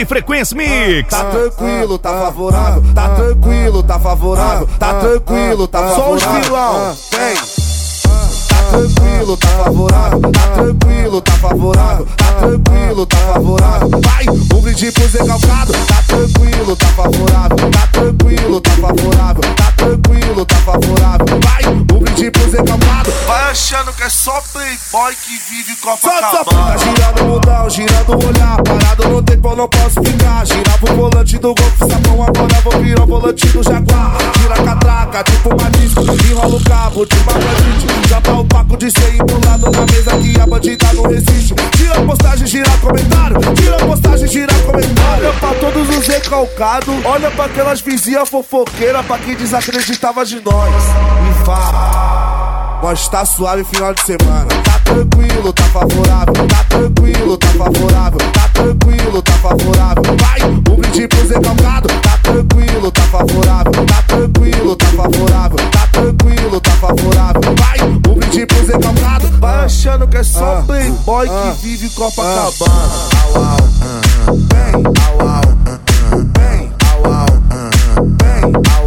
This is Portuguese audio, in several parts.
Frequência Mix. Tá tranquilo, tá favorável. Tá tranquilo, tá favorável. Tá tranquilo, tá favorável. Só os vilão, vem. Tá tranquilo, tá favorável. Tá tranquilo, tá favorável. Tá tranquilo, tá favorável. Vai, um brinde pro Zé Calcado. Tá tranquilo, tá favorável. Tá tranquilo, tá favorável. Tá tranquilo, tá favorável. Vai, um brinde pro Zé Calcado. Vai achando que é só playboy que vive Copacabana. Copacabana. Tá girando o mundão, girando o olhar. Parado no tempo, eu não posso ficar. Girava o volante do Golf Sapão, agora vou virar o volante do Jaguar. Gira a catraca, tipo uma disco. Enrola o cabo de uma bandite. Já tá o paco de 100 empolado na mesa que a bandida não resiste. Tira a postagem, gira comentário. Tira a postagem, gira comentário. Olha pra todos os recalcados. Olha pra aquelas vizinhas fofoqueiras. Pra quem desacreditava de nós. E fala, nós tá suave final de semana. Tá tranquilo, tá favorável. Tá tranquilo, tá favorável. Tá tranquilo, tá favorável. Vai, um brinde pro Zé Calcado. Tá tranquilo, tá favorável. Tá tranquilo, tá favorável. Tá tranquilo, tá favorável. Vai, um brinde pro Zé Calcado. Vai achando que é só playboy que vive Copacabana. Vem, vem, vem,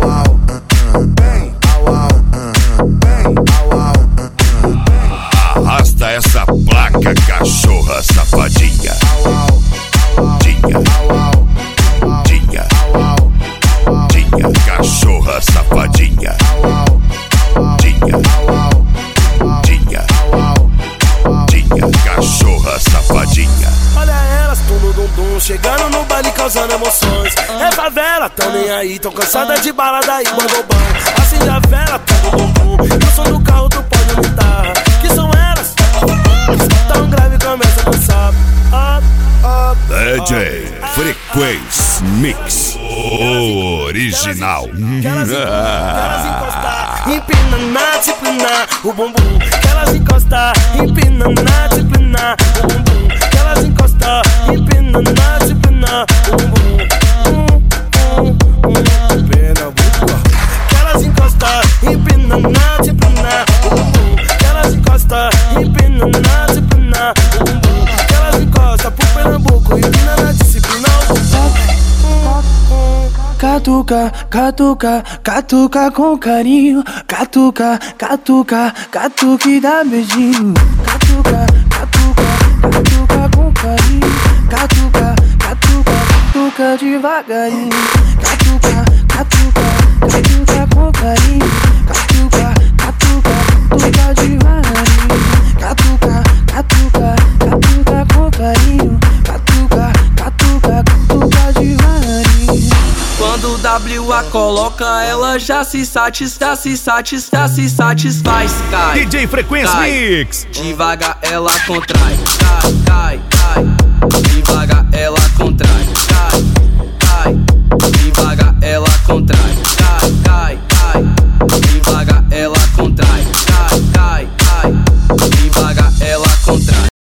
Arrasta essa placa, cachorra safadinha. Dinha, dinha, dinha, cachorra safadinha. Dinha, dinha, dinha, cachorra safadinha. Olha elas, tudo dum-dum, chegando no baile causando emoções. É favela, tão nem aí, tão cansada de balada aí, mandou bom. Assim de vela, tudo dum-dum, no som do carro tu pode aumentar. Que são elas, tão grave começa a dançar. DJ Frequência Mix original. Elas encostar, empina na disciplina, o bumbum. Que elas encostar, empina na disciplina, o bumbum. Que elas encostar, empina na disciplina, o bumbum. Que elas encostar, empina na disciplina, o bumbum. Que elas encostar, empina na disciplina, o bumbum. Que elas encostar pro Pernambuco, empina na disciplina, o bumbum. Catuca, catuca, catuca com carinho. Catuca, catuca, catuca e dá beijinho. Catuca, catuca, catuca com carinho. Catuca, catuca, catuca devagarinho. Catuca, catuca, catuca com carinho. Catuca, catuca, catuca devagarinho. Catuca, catuca, catuca com carinho. Catuca, catuca, catuca devagarinho. Quando o WA coloca, ela já se satisfaz, cai. DJ Frequência Mix. Devagar ela contrai, cai.